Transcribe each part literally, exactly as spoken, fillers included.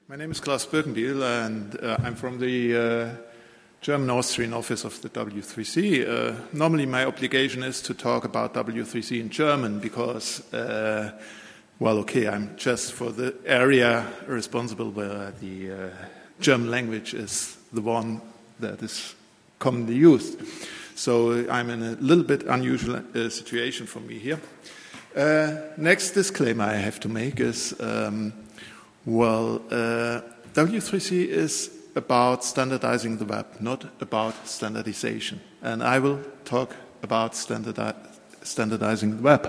My name is Klaus Birkenbiel, and uh, I'm from the uh, German-Austrian office of the W three C. Uh, normally my obligation is to talk about W three C in German because, uh, well, okay, I'm just for the area responsible where the uh, German language is the one that is commonly used. So I'm in a little bit unusual uh, situation for me here. Uh, next disclaimer I have to make is, um, well, uh, W three C is about standardizing the web, not about standardization. And I will talk about standardi- standardizing the web.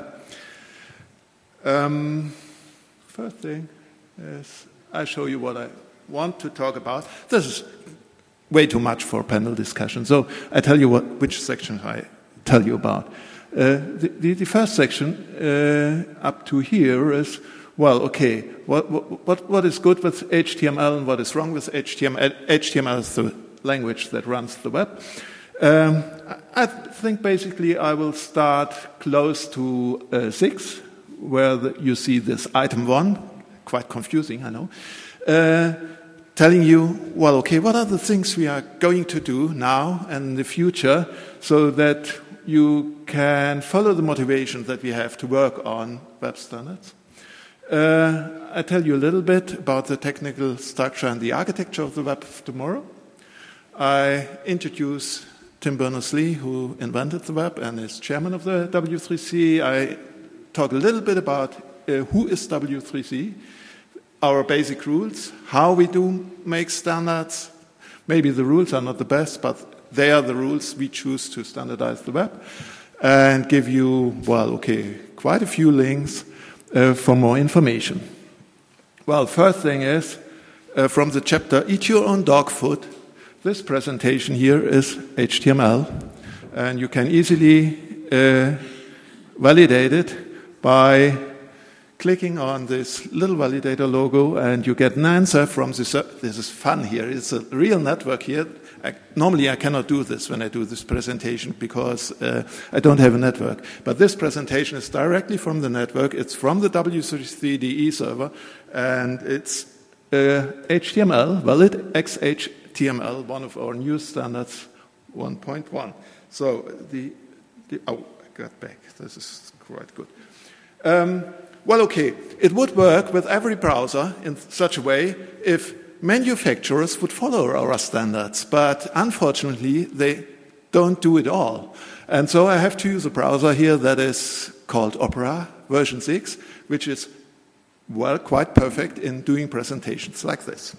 Um, first thing is I show you what I want to talk about. This is way too much for panel discussion, so I tell you what, which section I tell you about. Uh, the, the, the first section uh, up to here is, well, okay, what, what, what is good with H T M L and what is wrong with H T M L? H T M L is the language that runs the web. Um, I think basically I will start close to uh, six, where the, you see this item one, quite confusing, I know, uh, telling you, well, okay, what are the things we are going to do now and in the future so that you can follow the motivation that we have to work on web standards. Uh, I tell you a little bit about the technical structure and the architecture of the web of tomorrow. I introduce Tim Berners-Lee, who invented the web and is chairman of the W three C. I talk a little bit about uh, who is W three C, our basic rules, how we do make standards. Maybe the rules are not the best, but they are the rules we choose to standardize the web, and give you, well, okay, quite a few links uh, for more information. Well, first thing is, uh, from the chapter Eat Your Own Dog Food, this presentation here is H T M L, and you can easily uh, validate it by clicking on this little validator logo, and you get an answer from this. Uh, this is fun here. It's a real network here. I, normally, I cannot do this when I do this presentation because uh, I don't have a network. But this presentation is directly from the network. It's from the W three C D E server, and it's uh, H T M L, valid X H T M L, one of our new standards, one point one. So the, the oh, I got back. This is quite good. Um, Well, okay, it would work with every browser in such a way if manufacturers would follow our standards, but unfortunately, they don't do it all. And so I have to use a browser here that is called Opera version six, which is, well, quite perfect in doing presentations like this.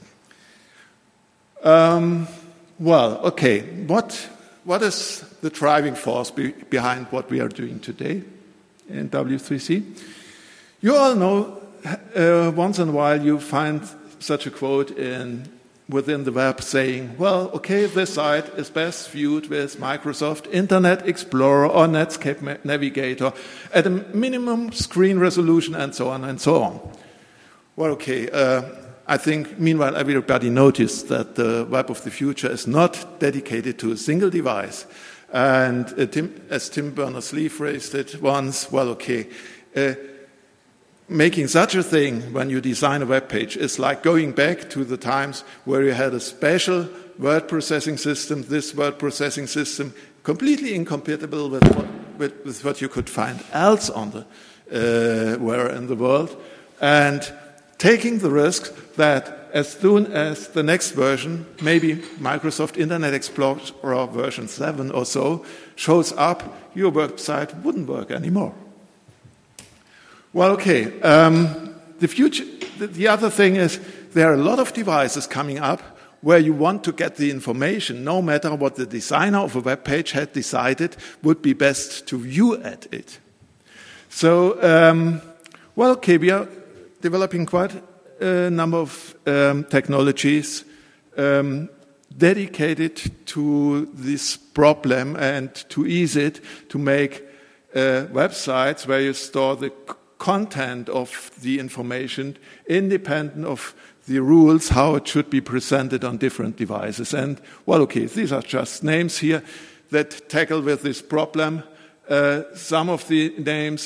Um, well, okay, what, what is the driving force be, behind what we are doing today in W three C? You all know, uh, once in a while you find such a quote in, within the web saying, well, okay, this site is best viewed with Microsoft Internet Explorer or Netscape Navigator at a minimum screen resolution and so on and so on. Well, okay, uh, I think meanwhile everybody noticed that the web of the future is not dedicated to a single device. And uh, Tim, as Tim Berners-Lee phrased it once, well, okay, uh, making such a thing when you design a web page is like going back to the times where you had a special word processing system, this word processing system, completely incompatible with what, with, with what you could find else on the, uh, where in the world, and taking the risk that as soon as the next version, maybe Microsoft Internet Explorer version seven or so, shows up, your website wouldn't work anymore. Well, okay, um, the future, the, the other thing is there are a lot of devices coming up where you want to get the information, no matter what the designer of a web page had decided would be best to view at it. So, um, well, okay, we are developing quite a number of um, technologies um, dedicated to this problem and to ease it, to make uh, websites where you store the content of the information independent of the rules, how it should be presented on different devices. And, well, okay, these are just names here that tackle with this problem. Uh, some of the names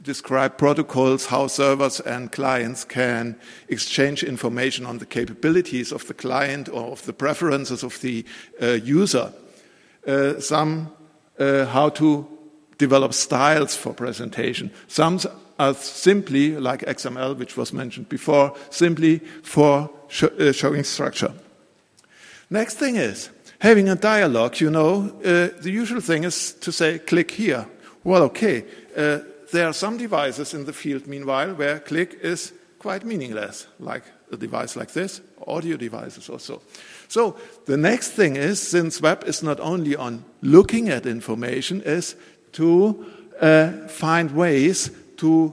describe protocols, how servers and clients can exchange information on the capabilities of the client or of the preferences of the uh, user. Uh, some uh, how to develop styles for presentation. Some are simply, like X M L, which was mentioned before, simply for sh uh, showing structure. Next thing is, having a dialogue, you know, uh, the usual thing is to say, click here. Well, okay, uh, there are some devices in the field, meanwhile, where click is quite meaningless, like a device like this, audio devices or so. So the next thing is, since web is not only on looking at information, is to uh, find ways to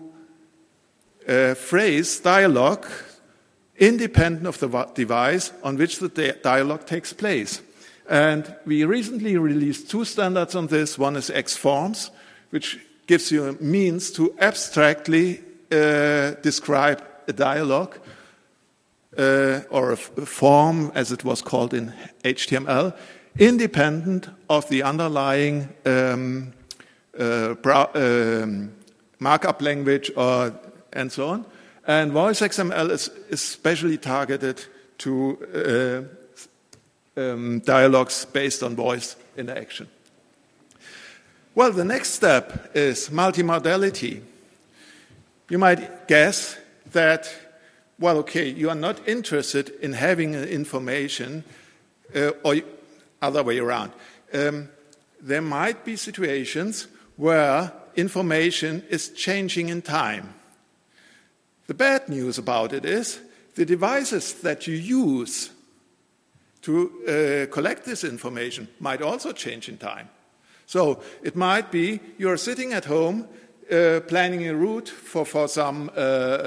uh, phrase dialogue independent of the device on which the dialogue takes place. And we recently released two standards on this. One is X Forms, which gives you a means to abstractly uh, describe a dialogue uh, or a, a form, as it was called in H T M L, independent of the underlying um, uh, um, markup language or and so on. And Voice X M L is especially targeted to uh, um, dialogues based on voice interaction. Well, the next step is multimodality. You might guess that, well, okay, you are not interested in having information uh, or other way around. Um, there might be situations where information is changing in time. The bad news about it is the devices that you use to uh, collect this information might also change in time. So it might be you're sitting at home uh, planning a route for, for some uh,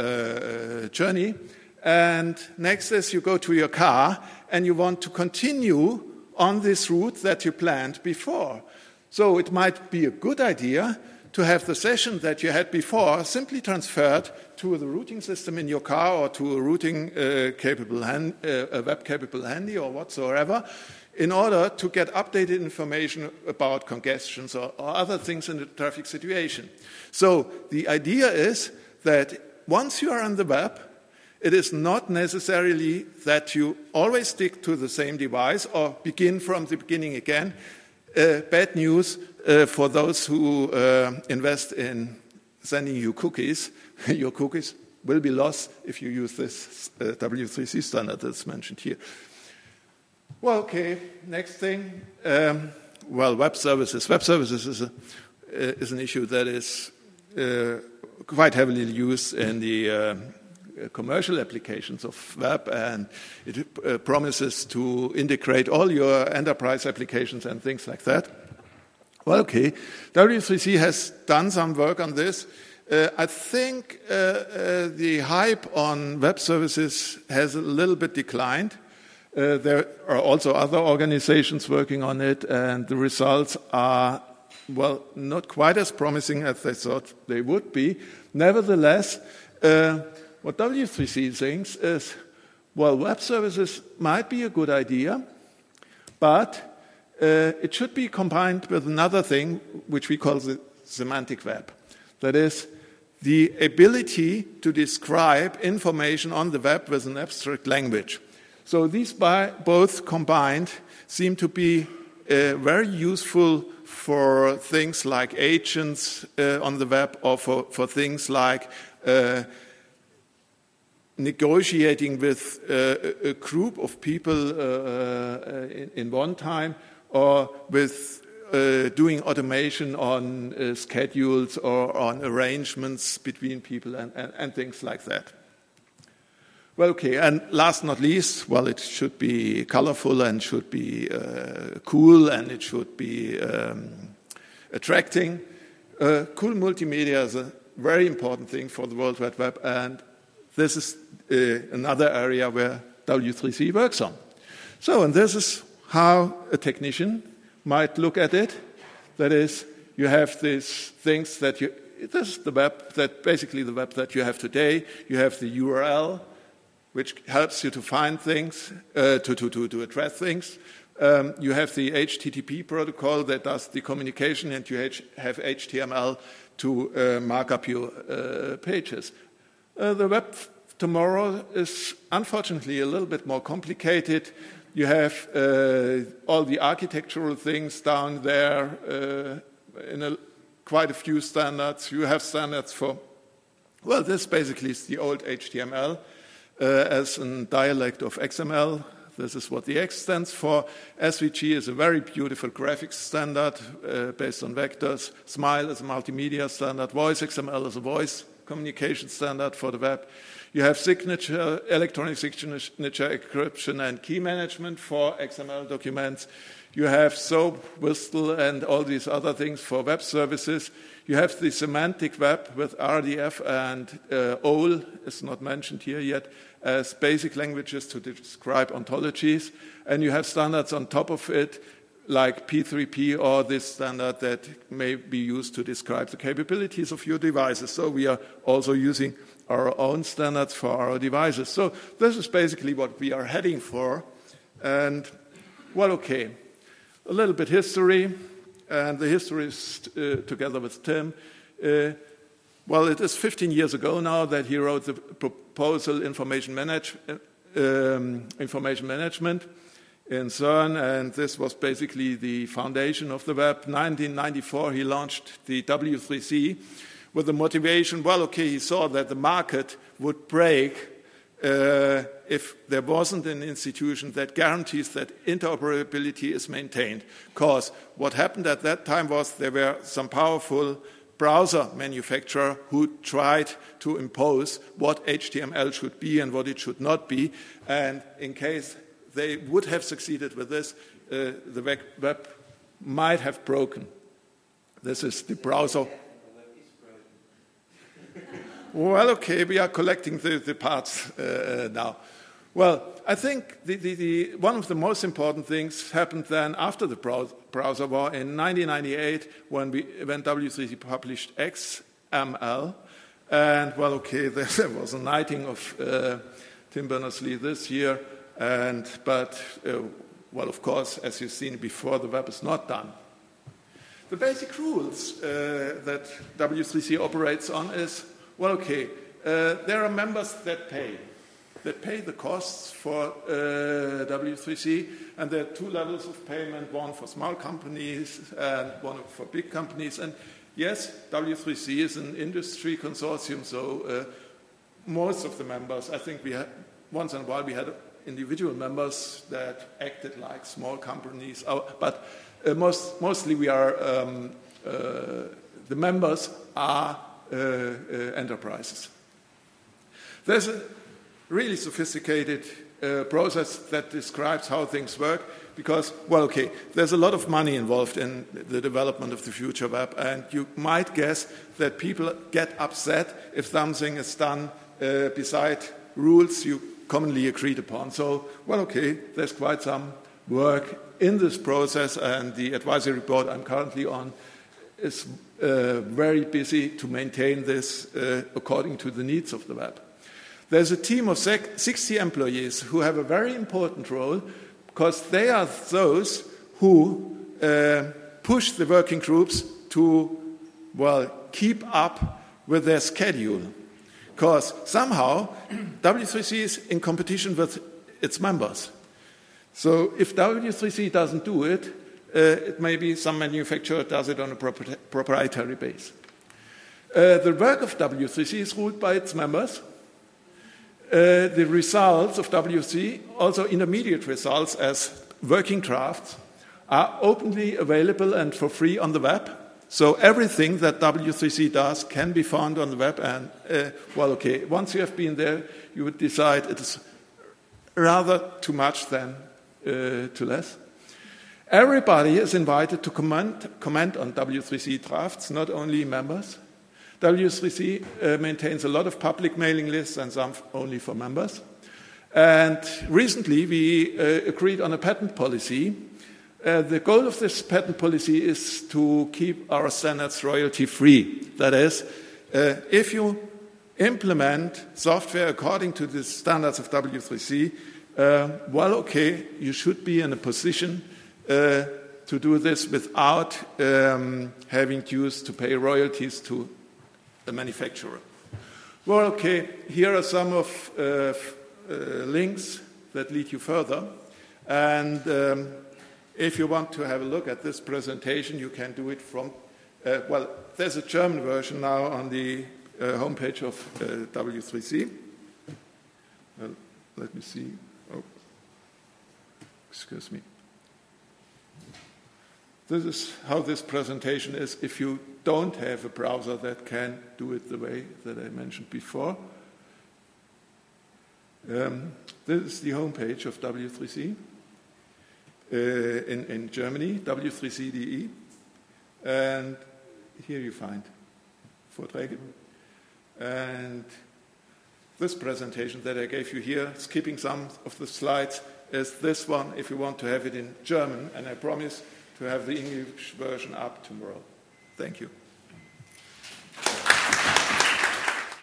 uh, journey, and next is you go to your car and you want to continue on this route that you planned before. So it might be a good idea to have the session that you had before simply transferred to the routing system in your car or to a routing uh, capable hand, uh, a web capable handy or whatsoever, in order to get updated information about congestions or, or other things in the traffic situation. So the idea is that once you are on the web, it is not necessarily that you always stick to the same device or begin from the beginning again. Uh, bad news uh, for those who uh, invest in sending you cookies. Your cookies will be lost if you use this uh, W three C standard that's mentioned here. Well, okay, next thing. Um, well, web services. Web services is, a, uh, is an issue that is uh, quite heavily used in the uh, commercial applications of web, and it uh, promises to integrate all your enterprise applications and things like that. Well, okay, W three C has done some work on this. Uh, I think uh, uh, the hype on web services has a little bit declined. Uh, there are also other organizations working on it, and the results are, well, not quite as promising as they thought they would be. Nevertheless, uh, what W three C thinks is, well, web services might be a good idea, but uh, it should be combined with another thing, which we call the semantic web. That is, the ability to describe information on the web with an abstract language. So these by, both combined seem to be uh, very useful for things like agents uh, on the web, or for, for things like uh, negotiating with uh, a group of people uh, uh, in, in one time, or with uh, doing automation on uh, schedules or on arrangements between people and, and, and things like that. Well, okay, and last not least, well, it should be colorful and should be uh, cool, and it should be um, attracting. Uh, cool multimedia is a very important thing for the World Wide Web, and this is uh, another area where W three C works on. So, and this is how a technician might look at it. That is, you have these things that you, this is the web, that basically the web that you have today. You have the U R L, which helps you to find things, uh, to, to, to, to address things. Um, you have the H T T P protocol that does the communication, and you have H T M L to uh, mark up your uh, pages. Uh, the web tomorrow is unfortunately a little bit more complicated. You have uh, all the architectural things down there uh, in a, quite a few standards. You have standards for, well, this basically is the old H T M L uh, as a dialect of X M L. This is what the X stands for. S V G is a very beautiful graphics standard uh, based on vectors. Smile is a multimedia standard. Voice X M L is a voice communication standard for the web. You have signature, electronic signature encryption and key management for X M L documents. You have SOAP, WSDL, and all these other things for web services. You have the semantic web with R D F and uh, O L, is not mentioned here yet, as basic languages to describe ontologies. And you have standards on top of it, like P three P or this standard that may be used to describe the capabilities of your devices. So we are also using our own standards for our devices. So this is basically what we are heading for. And, well, okay, a little bit history. And the history is uh, together with Tim. Uh, well, it is fifteen years ago now that he wrote the proposal information, manage, um, information management in CERN, and this was basically the foundation of the web. nineteen ninety-four, he launched the W three C with the motivation, well, okay, he saw that the market would break uh, if there wasn't an institution that guarantees that interoperability is maintained. Because what happened at that time was there were some powerful browser manufacturer who tried to impose what H T M L should be and what it should not be. And in case they would have succeeded with this, uh, the web, web might have broken. This is the browser. Well, okay, we are collecting the, the parts uh, now. Well, I think the, the, the, one of the most important things happened then after the browser war in nineteen ninety-eight when, we, when W three C published X M L. And, well, okay, there was a knighting of uh, Tim Berners-Lee this year. And, but, uh, well, of course, as you've seen before, the web is not done. The basic rules uh, that W three C operates on is, well, okay, uh, there are members that pay. That pay the costs for uh, W three C, and there are two levels of payment, one for small companies and one for big companies. And yes, W three C is an industry consortium, so uh, most of the members, I think we had, once in a while we had individual members that acted like small companies, but uh, most, mostly we are, um, uh, the members are uh, uh, enterprises. There's a really sophisticated uh, process that describes how things work because, well, okay, there's a lot of money involved in the development of the future web, and you might guess that people get upset if something is done uh, beside rules you commonly agreed upon. So, well, okay, there's quite some work in this process, and the advisory board I'm currently on is uh, very busy to maintain this uh, according to the needs of the web. There's a team of sixty employees who have a very important role because they are those who uh, push the working groups to, well, keep up with their schedule. Because somehow W three C is in competition with its members. So if W three C doesn't do it, uh, it may be some manufacturer does it on a propri- proprietary base. Uh, the work of W three C is ruled by its members. Uh, the results of W three C, also intermediate results as working drafts, are openly available and for free on the web. So everything that W three C does can be found on the web. And, uh, well, okay, once you have been there, you would decide it is rather too much than uh, too less. Everybody is invited to comment, comment on W three C drafts, not only members. W three C uh, maintains a lot of public mailing lists and some only for members. And recently we uh, agreed on a patent policy. Uh, the goal of this patent policy is to keep our standards royalty-free. That is, uh, if you implement software according to the standards of W three C, uh, well, okay, you should be in a position uh, to do this without um, having dues to pay royalties to the manufacturer. Well, okay, here are some of uh, uh, links that lead you further. And um, if you want to have a look at this presentation, you can do it from, uh, well, there's a German version now on the uh, homepage of uh, W three C. Well, let me see. Oh, excuse me. This is how this presentation is if you don't have a browser that can do it the way that I mentioned before. Um, this is the homepage of W three C uh, in, in Germany, W three C D E. And here you find Vorträge. And this presentation that I gave you here, skipping some of the slides, is this one if you want to have it in German. And I promise to have the English version up tomorrow. Thank you.